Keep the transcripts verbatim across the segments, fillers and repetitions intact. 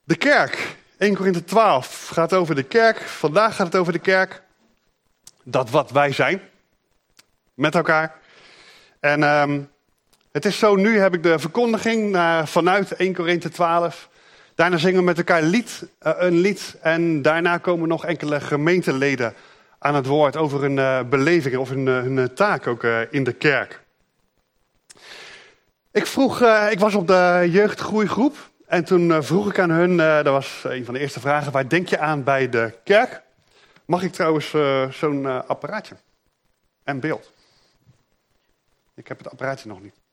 De kerk, Eerste Korinthe twaalf, gaat over de kerk. Vandaag gaat het over de kerk. Dat wat wij zijn. Met elkaar. En um, het is zo, nu heb ik de verkondiging uh, vanuit Eerste Korinthe twaalf. Daarna zingen we met elkaar lied, uh, een lied. En daarna komen nog enkele gemeenteleden aan het woord over hun uh, beleving of hun, uh, hun taak ook uh, in de kerk. Ik vroeg, uh, ik was op de jeugdgroeigroep. En toen uh, vroeg ik aan hun, uh, dat was een van de eerste vragen, waar denk je aan bij de kerk? Mag ik trouwens uh, zo'n uh, apparaatje? En beeld. Ik heb het apparaatje nog niet.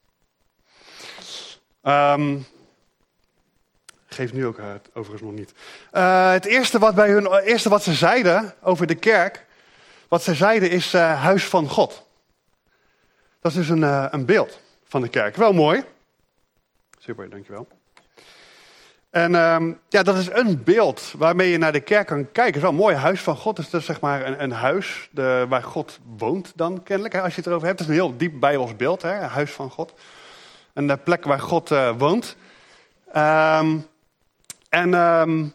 Um, geef nu ook uh, overigens nog niet. Uh, het eerste wat, bij hun, uh, eerste wat ze zeiden over de kerk, wat ze zeiden is uh, huis van God. Dat is dus een, uh, een beeld van de kerk. Wel mooi. Super, dankjewel. En um, ja, dat is een beeld waarmee je naar de kerk kan kijken. Het is wel een mooi huis van God. Dus dat is zeg maar een, een huis de, waar God woont dan kennelijk. Hè, als je het erover hebt. Het is een heel diep Bijbels beeld. Hè, een huis van God. Een plek waar God uh, woont. Um, en um,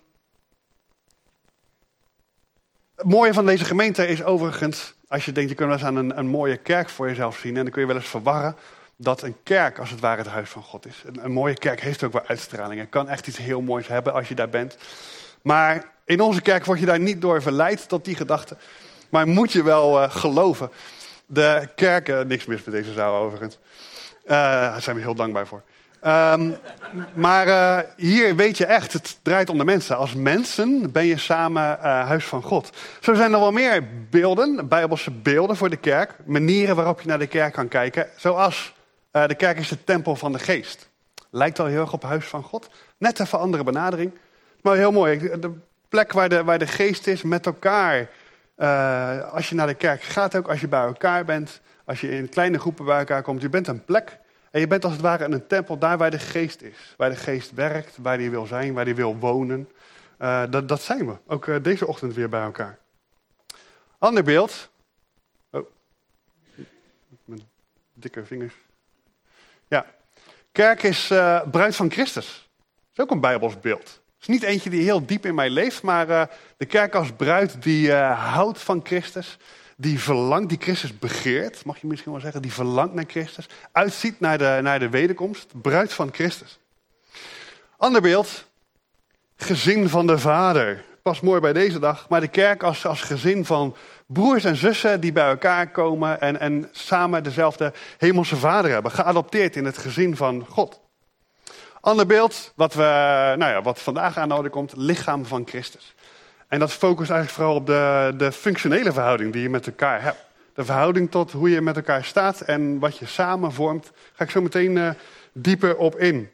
het mooie van deze gemeente is overigens, als je denkt, je kunt wel eens aan een, een mooie kerk voor jezelf zien. En dan kun je wel eens verwarren dat een kerk als het ware het huis van God is. Een, een mooie kerk heeft ook wel uitstraling. Het kan echt iets heel moois hebben als je daar bent. Maar in onze kerk word je daar niet door verleid tot die gedachte. Maar moet je wel uh, geloven. De kerken, niks mis met deze zaal overigens. Uh, daar zijn we heel dankbaar voor. Um, maar uh, hier weet je echt, het draait om de mensen. Als mensen ben je samen uh, huis van God. Zo zijn er wel meer beelden, bijbelse beelden voor de kerk. Manieren waarop je naar de kerk kan kijken. Zoals uh, de kerk is de tempel van de geest. Lijkt al heel erg op huis van God. Net even andere benadering. Maar heel mooi. De plek waar de, waar de geest is met elkaar. Uh, als je naar de kerk gaat, ook als je bij elkaar bent. Als je in kleine groepen bij elkaar komt. Je bent een plek. En je bent als het ware in een tempel daar waar de geest is. Waar de geest werkt, waar die wil zijn, waar die wil wonen. Uh, dat, dat zijn we. Ook uh, deze ochtend weer bij elkaar. Ander beeld. Oh. Mijn dikke vingers. Ja. Kerk is uh, bruid van Christus. Dat is ook een Bijbels beeld. Het is niet eentje die heel diep in mij leeft. Maar uh, de kerk als bruid die uh, houdt van Christus. Die verlangt, die Christus begeert, mag je misschien wel zeggen, die verlangt naar Christus. Uitziet naar de, naar de wederkomst, bruid van Christus. Ander beeld, gezin van de Vader. Past mooi bij deze dag, maar de kerk als, als gezin van broers en zussen die bij elkaar komen en, en samen dezelfde hemelse Vader hebben. Geadopteerd in het gezin van God. Ander beeld, wat, we, nou ja, wat vandaag aan de orde komt, lichaam van Christus. En dat focust eigenlijk vooral op de, de functionele verhouding die je met elkaar hebt. De verhouding tot hoe je met elkaar staat en wat je samen vormt. Ga ik zo meteen uh, dieper op in.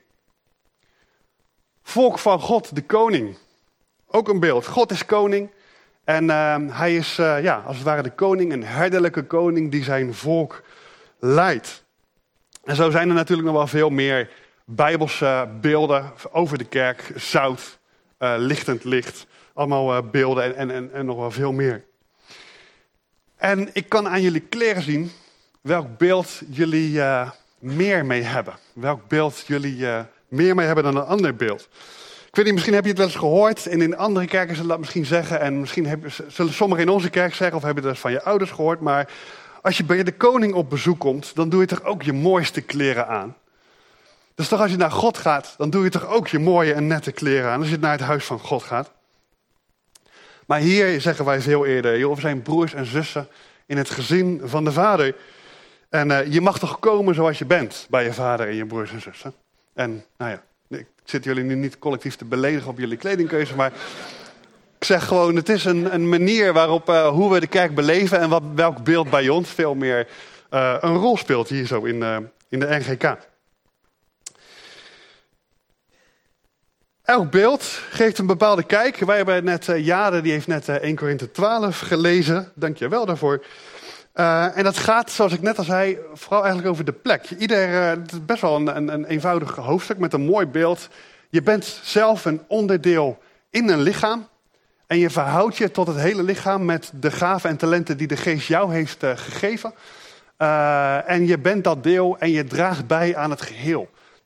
Volk van God, de koning. Ook een beeld. God is koning. En uh, hij is uh, ja, als het ware de koning, een herderlijke koning die zijn volk leidt. En zo zijn er natuurlijk nog wel veel meer Bijbelse beelden over de kerk. Zout, uh, lichtend licht. Allemaal uh, beelden en, en, en, en nog wel veel meer. En ik kan aan jullie kleren zien welk beeld jullie uh, meer mee hebben. Welk beeld jullie uh, meer mee hebben dan een ander beeld. Ik weet niet, misschien heb je het wel eens gehoord. En in andere kerken zullen dat misschien zeggen. En misschien hebben, zullen sommigen in onze kerk zeggen. Of hebben dat van je ouders gehoord. Maar als je bij de koning op bezoek komt. Dan doe je toch ook je mooiste kleren aan. Dus toch als je naar God gaat. Dan doe je toch ook je mooie en nette kleren aan. Als je naar het huis van God gaat. Maar hier zeggen wij veel eerder, joh, we zijn broers en zussen in het gezin van de Vader. En uh, je mag toch komen zoals je bent bij je vader en je broers en zussen. En nou ja, ik zit jullie nu niet collectief te beledigen op jullie kledingkeuze, maar ik zeg gewoon, het is een, een manier waarop uh, hoe we de kerk beleven en wat, welk beeld bij ons veel meer uh, een rol speelt hier zo in, uh, in de N G K. Elk beeld geeft een bepaalde kijk. Wij hebben net, uh, Jade die heeft net uh, Eerste Korinthe twaalf gelezen. Dank je wel daarvoor. Uh, en dat gaat, zoals ik net al zei, vooral eigenlijk over de plek. Ieder, uh, het is best wel een, een, een eenvoudig hoofdstuk met een mooi beeld. Je bent zelf een onderdeel in een lichaam. En je verhoudt je tot het hele lichaam met de gaven en talenten die de geest jou heeft uh, gegeven. Uh, en je bent dat deel en je draagt bij aan het geheel. Het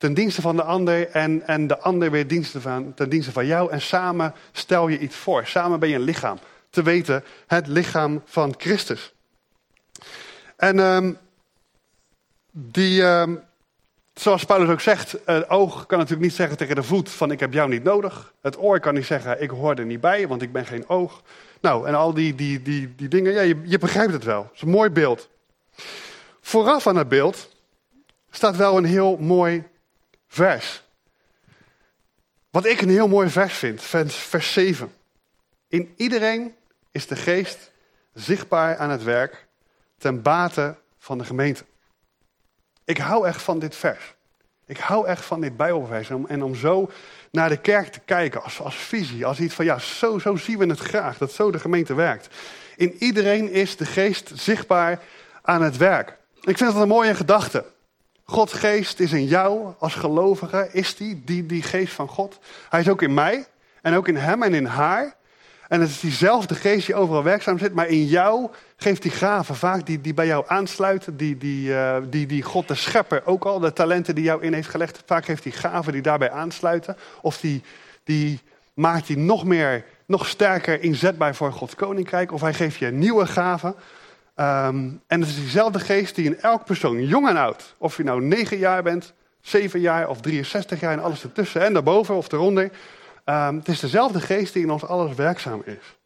ten dienste van de ander en, en de ander weer diensten van, ten dienste van jou. En samen stel je iets voor. Samen ben je een lichaam. Te weten, het lichaam van Christus. En um, die, um, zoals Paulus ook zegt, het oog kan natuurlijk niet zeggen tegen de voet van ik heb jou niet nodig. Het oor kan niet zeggen ik hoor er niet bij, want ik ben geen oog. Nou, en al die, die, die, die dingen, ja, je, je begrijpt het wel. Het is een mooi beeld. Vooraf aan het beeld staat wel een heel mooi vers. Wat ik een heel mooi vers vind, vers, vers zeven. In iedereen is de geest zichtbaar aan het werk ten bate van de gemeente. Ik hou echt van dit vers. Ik hou echt van dit Bijbelvers. En om, en om zo naar de kerk te kijken als, als visie. Als iets van ja, zo, zo zien we het graag. Dat zo de gemeente werkt. In iedereen is de geest zichtbaar aan het werk. Ik vind dat een mooie gedachte. Gods geest is in jou als gelovige. Is die, die, die geest van God. Hij is ook in mij. En ook in hem en in haar. En het is diezelfde geest die overal werkzaam zit. Maar in jou geeft die gaven vaak die, die bij jou aansluiten. Die, die, uh, die, die God de schepper ook al. De talenten die jou in heeft gelegd. Vaak heeft die gaven die daarbij aansluiten. Of die, die maakt die nog meer, nog sterker inzetbaar voor Gods koninkrijk. Of hij geeft je nieuwe gaven. Um, en het is diezelfde geest die in elk persoon, jong en oud. Of je nou negen jaar bent, zeven jaar of drieënzestig jaar en alles ertussen. En daarboven of eronder. Um, het is dezelfde geest die in ons alles werkzaam is.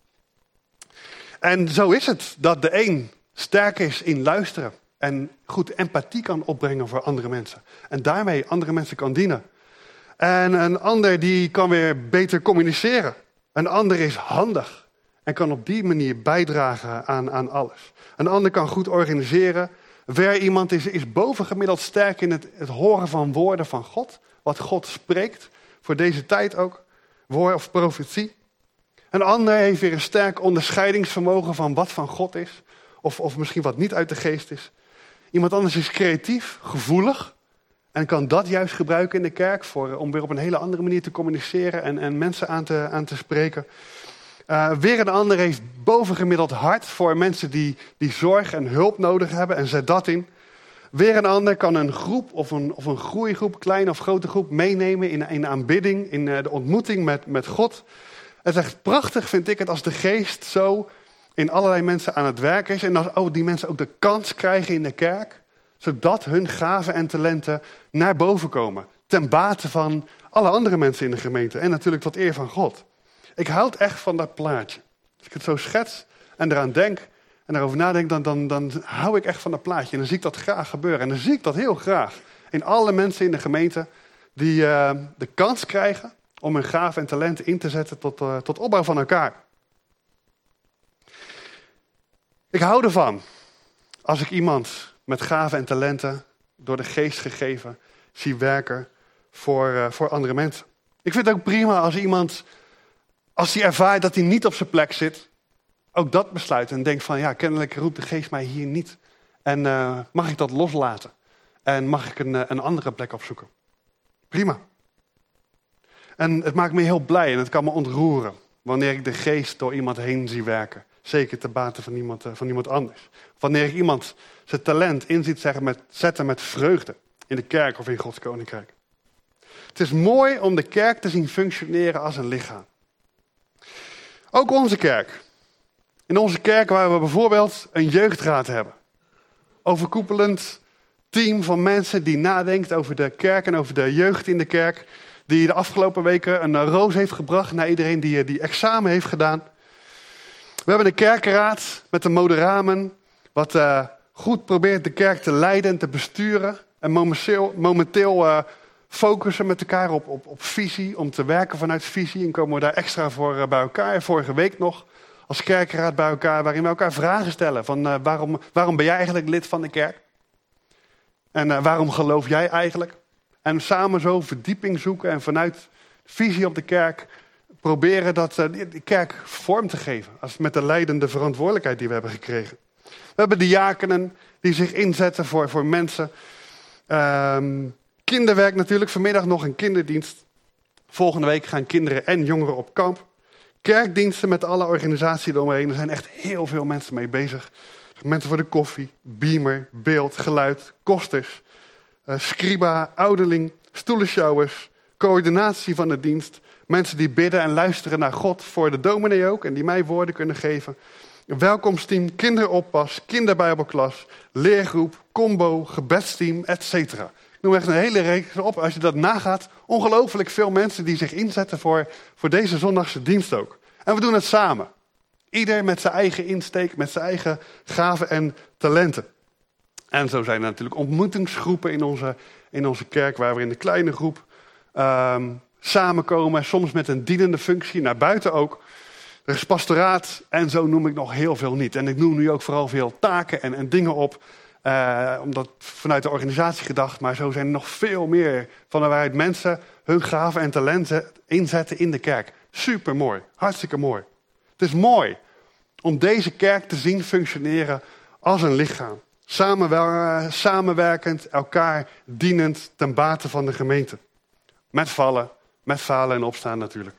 En zo is het dat de een sterk is in luisteren. En goed empathie kan opbrengen voor andere mensen. En daarmee andere mensen kan dienen. En een ander die kan weer beter communiceren. Een ander is handig. En kan op die manier bijdragen aan, aan alles. Een ander kan goed organiseren. Weer iemand is, is bovengemiddeld sterk in het, het horen van woorden van God. Wat God spreekt. Voor deze tijd ook. Woord of profetie. Een ander heeft weer een sterk onderscheidingsvermogen van wat van God is. Of, of misschien wat niet uit de geest is. Iemand anders is creatief, gevoelig. En kan dat juist gebruiken in de kerk. Voor, om weer op een hele andere manier te communiceren. En, en mensen aan te, aan te spreken. Uh, weer een ander heeft bovengemiddeld hart voor mensen die, die zorg en hulp nodig hebben. En zet dat in. Weer een ander kan een groep of een, of een groeigroep, kleine of grote groep, meenemen in, in aanbidding, in uh, de ontmoeting met, met God. Het is echt prachtig, vind ik het, als de geest zo in allerlei mensen aan het werk is. En als oh, die mensen ook de kans krijgen in de kerk. Zodat hun gaven en talenten naar boven komen. Ten bate van alle andere mensen in de gemeente. En natuurlijk tot eer van God. Ik houd echt van dat plaatje. Als ik het zo schets en eraan denk en daarover nadenk, dan, dan, dan hou ik echt van dat plaatje. En dan zie ik dat graag gebeuren. En dan zie ik dat heel graag in alle mensen in de gemeente die uh, de kans krijgen om hun gaven en talenten in te zetten tot, uh, tot opbouw van elkaar. Ik hou ervan als ik iemand met gaven en talenten door de geest gegeven zie werken voor, uh, voor andere mensen. Ik vind het ook prima als iemand, als hij ervaart dat hij niet op zijn plek zit, ook dat besluit en denkt van ja, kennelijk roept de geest mij hier niet. En uh, mag ik dat loslaten? En mag ik een, uh, een andere plek opzoeken? Prima. En het maakt me heel blij en het kan me ontroeren wanneer ik de geest door iemand heen zie werken. Zeker te bate van iemand, uh, van iemand anders. Wanneer ik iemand zijn talent in ziet zeggen met, zetten met vreugde in de kerk of in Gods koninkrijk. Het is mooi om de kerk te zien functioneren als een lichaam. Ook onze kerk. In onze kerk waar we bijvoorbeeld een jeugdraad hebben. Overkoepelend team van mensen die nadenkt over de kerk en over de jeugd in de kerk. Die de afgelopen weken een roos heeft gebracht naar iedereen die, die examen heeft gedaan. We hebben een kerkenraad met een moderamen. Wat uh, goed probeert de kerk te leiden en te besturen. En momenteel, momenteel uh, focussen met elkaar op, op, op visie. Om te werken vanuit visie. En komen we daar extra voor uh, bij elkaar. Vorige week nog als kerkenraad bij elkaar. Waarin we elkaar vragen stellen. Van uh, waarom, waarom ben jij eigenlijk lid van de kerk? En uh, waarom geloof jij eigenlijk? En samen zo verdieping zoeken. En vanuit visie op de kerk proberen dat uh, de kerk vorm te geven. Als met de leidende verantwoordelijkheid die we hebben gekregen. We hebben diakenen die zich inzetten voor, voor mensen. Um, kinderwerk natuurlijk. Vanmiddag nog een kinderdienst. Volgende week gaan kinderen en jongeren op kamp. Kerkdiensten met alle organisaties eromheen. Er zijn echt heel veel mensen mee bezig. Mensen voor de koffie, beamer, beeld, geluid, kosters. uh, scriba, ouderling, stoelensjouwers, coördinatie van de dienst, mensen die bidden en luisteren naar God voor de dominee ook en die mij woorden kunnen geven. Een welkomsteam, kinderoppas, kinderbijbelklas, leergroep, combo, gebedsteam, et cetera. Ik noem echt een hele reeks op. Als je dat nagaat, ongelooflijk veel mensen die zich inzetten voor, voor deze zondagse dienst ook. En we doen het samen. Ieder met zijn eigen insteek, met zijn eigen gaven en talenten. En zo zijn er natuurlijk ontmoetingsgroepen in onze, in onze kerk, waar we in de kleine groep um, samenkomen. Soms met een dienende functie, naar buiten ook. Er is pastoraat en zo noem ik nog heel veel niet. En ik noem nu ook vooral veel taken en, en dingen op. Uh, omdat vanuit de organisatie gedacht, maar zo zijn er nog veel meer van waaruit mensen hun gaven en talenten inzetten in de kerk. Super mooi, hartstikke mooi. Het is mooi om deze kerk te zien functioneren als een lichaam. Samenwer- samenwerkend, elkaar dienend ten bate van de gemeente. Met vallen, met falen en opstaan natuurlijk.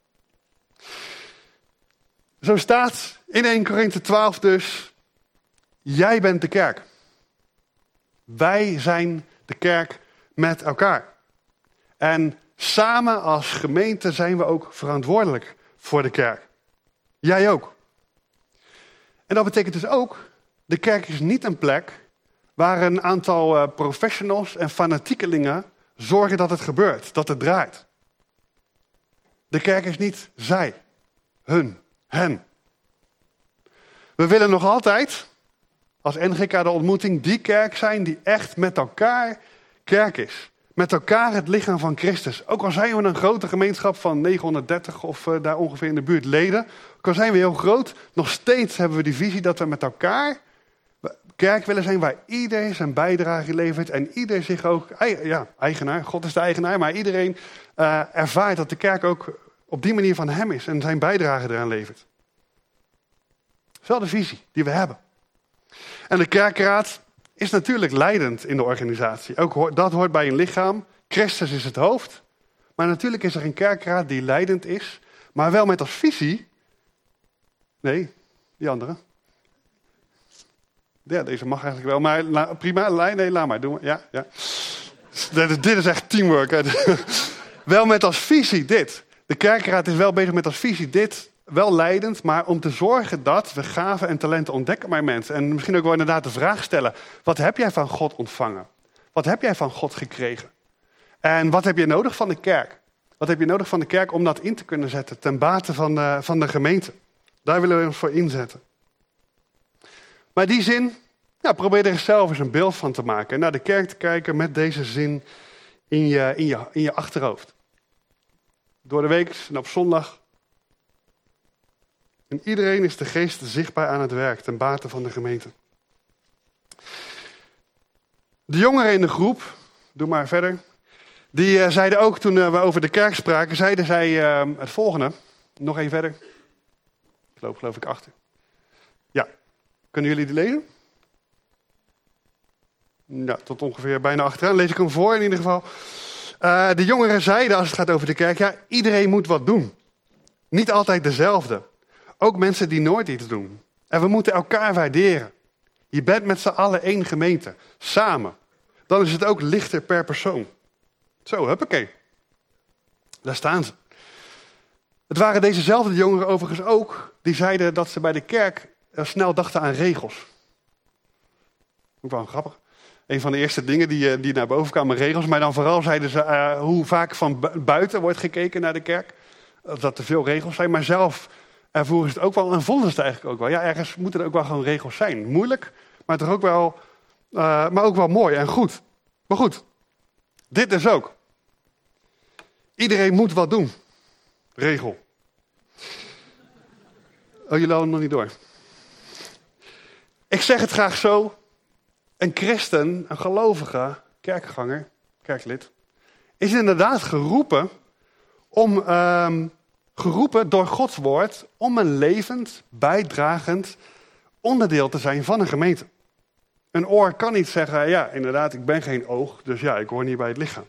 Zo staat in eerste Korinthe twaalf dus, jij bent de kerk. Wij zijn de kerk met elkaar. En samen als gemeente zijn we ook verantwoordelijk voor de kerk. Jij ook. En dat betekent dus ook, de kerk is niet een plek waar een aantal uh, professionals en fanatiekelingen zorgen dat het gebeurt, dat het draait. De kerk is niet zij, hun, hen. We willen nog altijd, als N G K de ontmoeting, die kerk zijn die echt met elkaar kerk is. Met elkaar het lichaam van Christus. Ook al zijn we een grote gemeenschap van negenhonderddertig of uh, daar ongeveer in de buurt leden. Ook al zijn we heel groot, nog steeds hebben we die visie dat we met elkaar kerk willen zijn waar iedereen zijn bijdrage levert. En ieder zich ook, ja, eigenaar, God is de eigenaar, maar iedereen uh, ervaart dat de kerk ook op die manier van hem is en zijn bijdrage eraan levert. Dat is wel de visie die we hebben. En de kerkraad is natuurlijk leidend in de organisatie. Ook dat hoort bij een lichaam. Christus is het hoofd. Maar natuurlijk is er een kerkraad die leidend is. Maar wel met als visie. Nee, die andere. Ja, deze mag eigenlijk wel. Maar la, prima, nee, laat maar. Doe maar. Ja, ja. Dit is echt teamwork. Hè. Wel met als visie dit. De kerkraad is wel bezig met als visie dit. Wel leidend, maar om te zorgen dat we gaven en talenten ontdekken bij mensen. En misschien ook wel inderdaad de vraag stellen. Wat heb jij van God ontvangen? Wat heb jij van God gekregen? En wat heb je nodig van de kerk? Wat heb je nodig van de kerk om dat in te kunnen zetten ten bate van de, van de gemeente? Daar willen we ons voor inzetten. Maar die zin, ja, probeer er zelf eens een beeld van te maken. En naar de kerk te kijken met deze zin in je, in je, in je achterhoofd. Door de week en op zondag. En iedereen is de geest zichtbaar aan het werk, ten bate van de gemeente. De jongeren in de groep, doe maar verder, die uh, zeiden ook toen uh, we over de kerk spraken, zeiden zij uh, het volgende. Nog even verder. Ik loop geloof ik achter. Ja, kunnen jullie die lezen? Ja, tot ongeveer bijna achteraan. Lees ik hem voor in ieder geval. Uh, de jongeren zeiden als het gaat over de kerk, ja, iedereen moet wat doen. Niet altijd dezelfde. Ook mensen die nooit iets doen. En we moeten elkaar waarderen. Je bent met z'n allen één gemeente. Samen. Dan is het ook lichter per persoon. Zo, huppakee. Daar staan ze. Het waren dezezelfde jongeren overigens ook. Die zeiden dat ze bij de kerk snel dachten aan regels. Ook wel grappig. Een van de eerste dingen die, die naar boven kwamen, regels. Maar dan vooral zeiden ze uh, hoe vaak van buiten wordt gekeken naar de kerk. Dat er veel regels zijn. Maar zelf uh, voeren ze het ook wel en vonden ze het eigenlijk ook wel. Ja, ergens moeten er ook wel gewoon regels zijn. Moeilijk, maar toch ook wel, uh, maar ook wel mooi en goed. Maar goed, dit dus ook. Iedereen moet wat doen. Regel. Oh, jullie hadden nog niet door. Ik zeg het graag zo. Een christen, een gelovige, kerkganger, kerklid, is inderdaad geroepen om um, geroepen door Gods woord om een levend, bijdragend onderdeel te zijn van een gemeente. Een oor kan niet zeggen, ja, inderdaad, ik ben geen oog, dus ja, ik hoor niet bij het lichaam.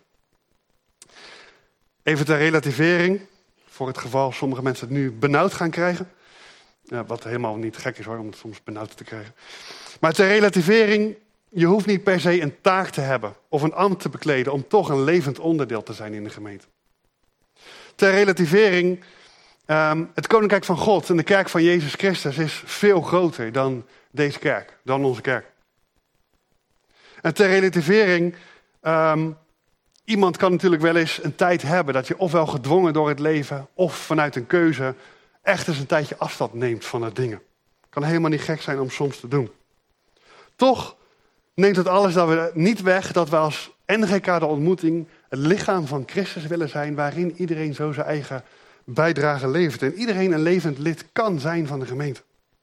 Even ter relativering, voor het geval sommige mensen het nu benauwd gaan krijgen. Ja, wat helemaal niet gek is hoor, om het soms benauwd te krijgen. Maar ter relativering, je hoeft niet per se een taak te hebben of een ambt te bekleden om toch een levend onderdeel te zijn in de gemeente. Ter relativering, um, het Koninkrijk van God en de kerk van Jezus Christus is veel groter dan deze kerk, dan onze kerk. En ter relativering, um, iemand kan natuurlijk wel eens een tijd hebben dat je ofwel gedwongen door het leven of vanuit een keuze echt eens een tijdje afstand neemt van de dingen. Kan helemaal niet gek zijn om soms te doen. Toch neemt het alles dat we niet weg dat we als N G K de ontmoeting het lichaam van Christus willen zijn, waarin iedereen zo zijn eigen bijdrage levert. En iedereen een levend lid kan zijn van de gemeente.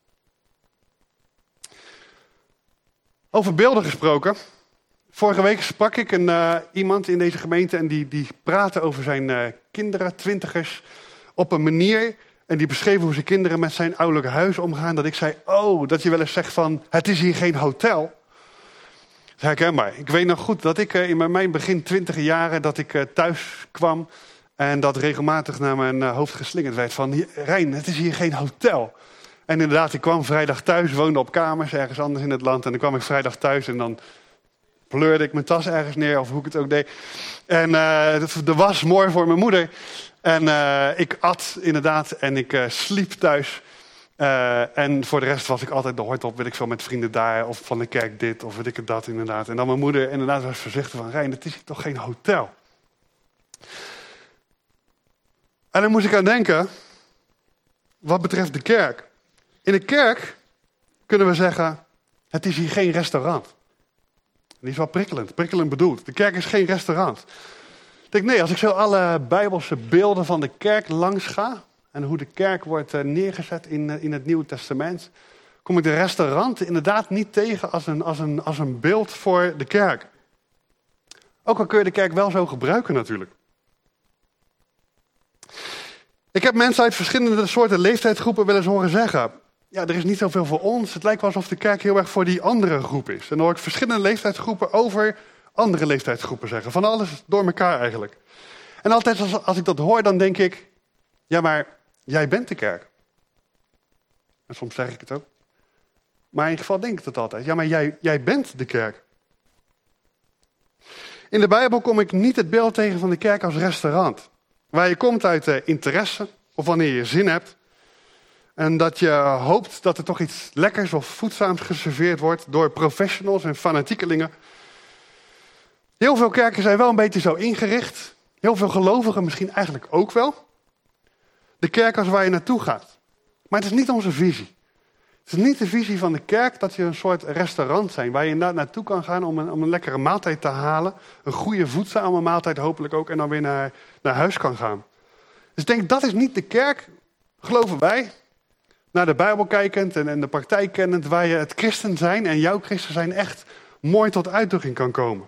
Over beelden gesproken. Vorige week sprak ik een, uh, iemand in deze gemeente en die, die praatte over zijn uh, kinderen, twintigers, op een manier. En die beschreef hoe zijn kinderen met zijn ouderlijk huis omgaan. Dat ik zei, oh, dat je wel eens zegt van, het is hier geen hotel. Herkenbaar. Ik weet nog goed dat ik uh, in mijn begin twintig jaren dat ik uh, thuis kwam. En dat regelmatig naar mijn uh, hoofd geslingerd werd van, Rijn, het is hier geen hotel. En inderdaad, ik kwam vrijdag thuis, woonde op kamers ergens anders in het land. En dan kwam ik vrijdag thuis en dan pleurde ik mijn tas ergens neer, of hoe ik het ook deed. En uh, de was mooi voor mijn moeder. En uh, ik at inderdaad en ik uh, sliep thuis. Uh, en voor de rest was ik altijd de hort op, weet ik veel, met vrienden daar. Of van de kerk dit, of weet ik het dat inderdaad. En dan mijn moeder inderdaad was voorzichtig van, Rijn, het is hier toch geen hotel? En dan moest ik aan denken, wat betreft de kerk. In de kerk kunnen we zeggen, het is hier geen restaurant. Die is wel prikkelend, prikkelend bedoeld. De kerk is geen restaurant. Ik denk, nee, als ik zo alle Bijbelse beelden van de kerk langs ga, en hoe de kerk wordt neergezet in, in het Nieuwe Testament, kom ik de restaurant inderdaad niet tegen als een, als, een, als een beeld voor de kerk. Ook al kun je de kerk wel zo gebruiken natuurlijk. Ik heb mensen uit verschillende soorten leeftijdsgroepen wel eens horen zeggen, ja, er is niet zoveel voor ons. Het lijkt wel alsof de kerk heel erg voor die andere groep is. En dan hoor ik verschillende leeftijdsgroepen over andere leeftijdsgroepen zeggen. Van alles door elkaar eigenlijk. En altijd als, als ik dat hoor, dan denk ik, ja, maar jij bent de kerk. En soms zeg ik het ook. Maar in ieder geval denk ik dat altijd. Ja, maar jij, jij bent de kerk. In de Bijbel kom ik niet het beeld tegen van de kerk als restaurant. Waar je komt uit uh, interesse of wanneer je zin hebt. En dat je hoopt dat er toch iets lekkers of voedzaams geserveerd wordt door professionals en fanatiekelingen. Heel veel kerken zijn wel een beetje zo ingericht. Heel veel gelovigen misschien eigenlijk ook wel. De kerk als waar je naartoe gaat. Maar het is niet onze visie. Het is niet de visie van de kerk dat je een soort restaurant zijn. Waar je na- naartoe kan gaan om een, om een lekkere maaltijd te halen. Een goede voedzame maaltijd hopelijk ook. En dan weer naar, naar huis kan gaan. Dus ik denk dat is niet de kerk, geloven wij. Naar de Bijbel kijkend en, en de praktijk kennend. Waar je het christen zijn en jouw christen zijn echt mooi tot uitdrukking kan komen.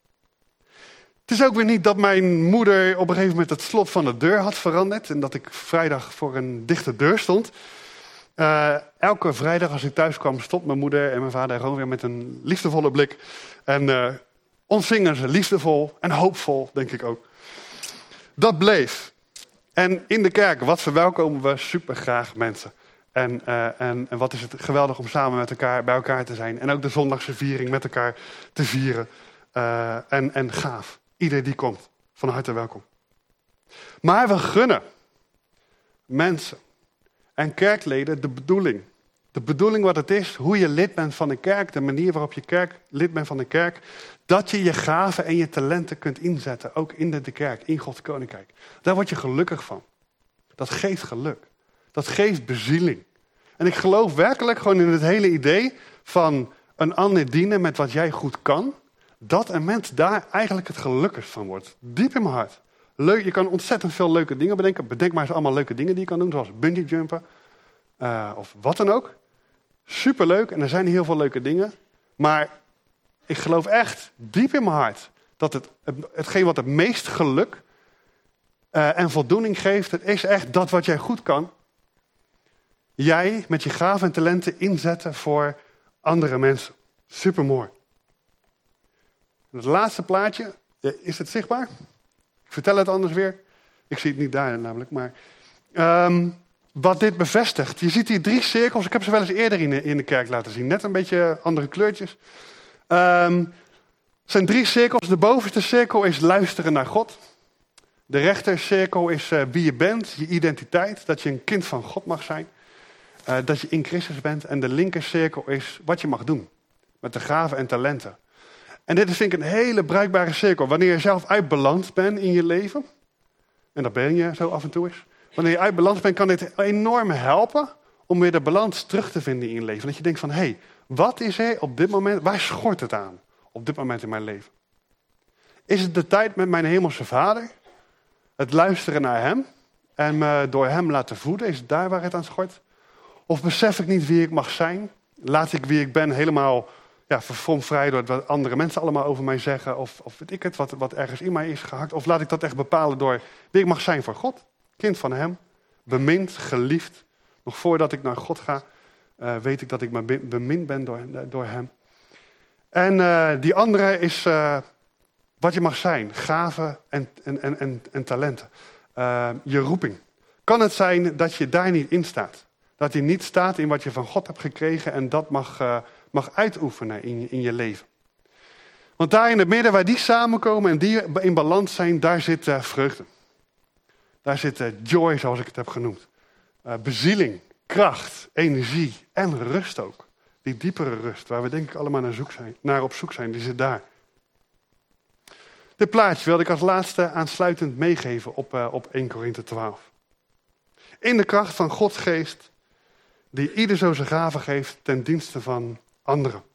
Het is ook weer niet dat mijn moeder op een gegeven moment het slot van de deur had veranderd. En dat ik vrijdag voor een dichte deur stond. Uh, elke vrijdag als ik thuis kwam, stopt mijn moeder en mijn vader gewoon weer met een liefdevolle blik. En uh, ontzingen ze liefdevol en hoopvol, denk ik ook. Dat bleef. En in de kerk, wat verwelkomen we super graag mensen. En, uh, en, en wat is het geweldig om samen met elkaar bij elkaar te zijn. En ook de zondagse viering met elkaar te vieren. Uh, en, en gaaf. Ieder die komt, van harte welkom. Maar we gunnen mensen en kerkleden de bedoeling. De bedoeling wat het is, hoe je lid bent van de kerk, de manier waarop je kerk, lid bent van de kerk, dat je je gaven en je talenten kunt inzetten, ook in de, de kerk, in Gods koninkrijk. Daar word je gelukkig van. Dat geeft geluk. Dat geeft bezieling. En ik geloof werkelijk gewoon in het hele idee van een ander dienen met wat jij goed kan, dat een mens daar eigenlijk het gelukkigst van wordt. Diep in mijn hart. Leuk, je kan ontzettend veel leuke dingen bedenken. Bedenk maar eens allemaal leuke dingen die je kan doen, zoals bungee jumpen. Uh, of wat dan ook. Superleuk, en er zijn heel veel leuke dingen. Maar ik geloof echt, diep in mijn hart, dat het, hetgeen wat het meest geluk uh, en voldoening geeft, het is echt dat wat jij goed kan. Jij met je gaven en talenten inzetten voor andere mensen. Supermooi. Het laatste plaatje, is het zichtbaar? Ik vertel het anders weer. Ik zie het niet daar namelijk, maar um, wat dit bevestigt. Je ziet hier drie cirkels. Ik heb ze wel eens eerder in de, in de kerk laten zien. Net een beetje andere kleurtjes. Um, het zijn drie cirkels. De bovenste cirkel is luisteren naar God. De rechtercirkel is uh, wie je bent, je identiteit. Dat je een kind van God mag zijn. Uh, dat je in Christus bent. En de linkercirkel is wat je mag doen. Met de gaven en talenten. En dit is vind ik een hele bruikbare cirkel. Wanneer je zelf uit balans bent in je leven. En dat ben je zo af en toe eens. Wanneer je uit balans bent, kan dit enorm helpen om weer de balans terug te vinden in je leven. Dat je denkt van, hé, hey, wat is er op dit moment, waar schort het aan op dit moment in mijn leven? Is het de tijd met mijn hemelse Vader? Het luisteren naar hem en me door hem laten voeden? Is het daar waar het aan schort? Of besef ik niet wie ik mag zijn? Laat ik wie ik ben helemaal ja, vervormvrij door wat andere mensen allemaal over mij zeggen? Of, of weet ik het, wat, wat ergens in mij is gehakt? Of laat ik dat echt bepalen door wie ik mag zijn voor God? Kind van hem, bemind, geliefd. Nog voordat ik naar God ga, uh, weet ik dat ik bemind ben door, door hem. En uh, die andere is uh, wat je mag zijn. Gaven en, en, en, en, en talenten. Uh, je roeping. Kan het zijn dat je daar niet in staat? Dat je niet staat in wat je van God hebt gekregen en dat mag, uh, mag uitoefenen in je, in je leven. Want daar in het midden waar die samenkomen en die in balans zijn, daar zit uh, vreugde. Daar zit uh, joy, zoals ik het heb genoemd. Uh, bezieling, kracht, energie en rust ook. Die diepere rust, waar we denk ik allemaal naar, zoek zijn, naar op zoek zijn, die zit daar. Dit plaatje wilde ik als laatste aansluitend meegeven op, uh, op Eerste Korinthe twaalf. In de kracht van Gods geest, die ieder zo zijn gaven geeft ten dienste van anderen.